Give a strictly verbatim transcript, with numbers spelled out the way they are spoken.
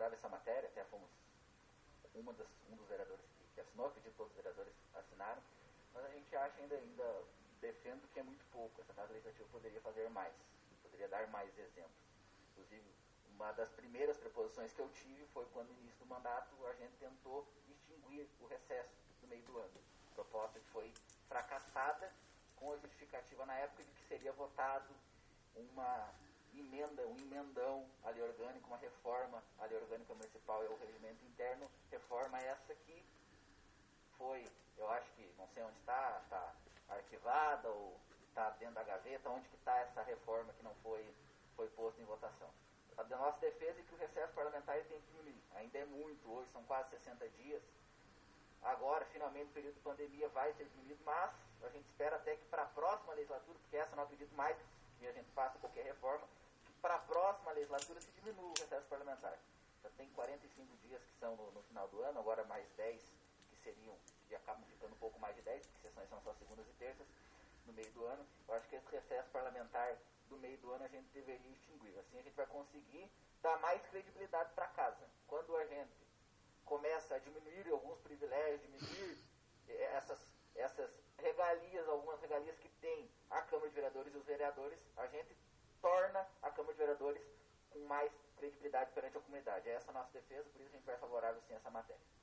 favorável a essa matéria, até fomos uma das, um dos vereadores que, que assinou, acredito que todos os vereadores assinaram, mas a gente acha ainda, ainda defendo que é muito pouco. Essa casa legislativa poderia fazer mais, poderia dar mais exemplos. Inclusive, uma das primeiras preposições que eu tive foi quando, no início do mandato, a gente tentou extinguir o recesso do meio do ano. Proposta que foi fracassada, com a justificativa na época de que seria votado uma emenda, um emendão à lei orgânica, uma reforma à lei orgânica municipal e ao regimento interno, reforma essa que foi, eu acho que, não sei onde está, está arquivada ou está dentro da gaveta, onde que está essa reforma que não foi, foi posta em votação. A nossa defesa é que o recesso parlamentar tem que diminuir. Ainda é muito, hoje são quase sessenta dias. Agora, finalmente, o período de pandemia vai ser diminuído, mas a gente espera até que para a próxima legislatura, porque essa eu não acredito mais que a gente faça qualquer reforma, que para a próxima legislatura se diminua o recesso parlamentar. Já tem quarenta e cinco dias que são no, no final do ano, agora mais dez que seriam, que acabam ficando um pouco mais de dez, porque sessões são só segundas e terças no meio do ano. Eu acho que esse recesso parlamentar do meio do ano a gente deveria extinguir. Assim a gente vai conseguir dar mais credibilidade para casa. Quando a gente começa a diminuir alguns privilégios, diminuir essas, essas regalias, algumas regalias que tem a Câmara de Vereadores e os vereadores, a gente torna a Câmara de Vereadores com mais credibilidade perante a comunidade. Essa é a nossa defesa, por isso a gente vai favorável sim a essa matéria.